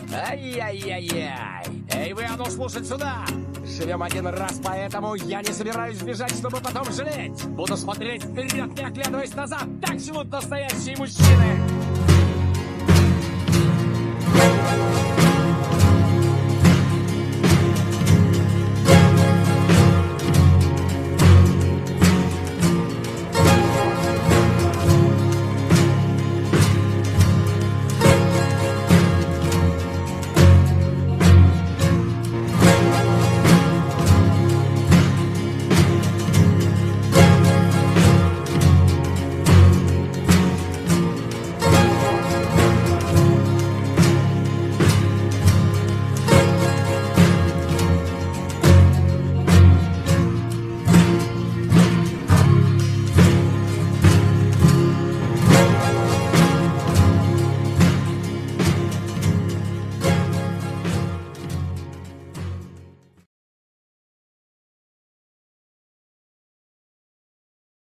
Ай-яй-яй-яй. Эй, вы, а ну слушать сюда. Живем один раз, поэтому я не собираюсь бежать, чтобы потом жалеть. Буду смотреть вперед, не оглядываясь назад. Так живут настоящие мужчины.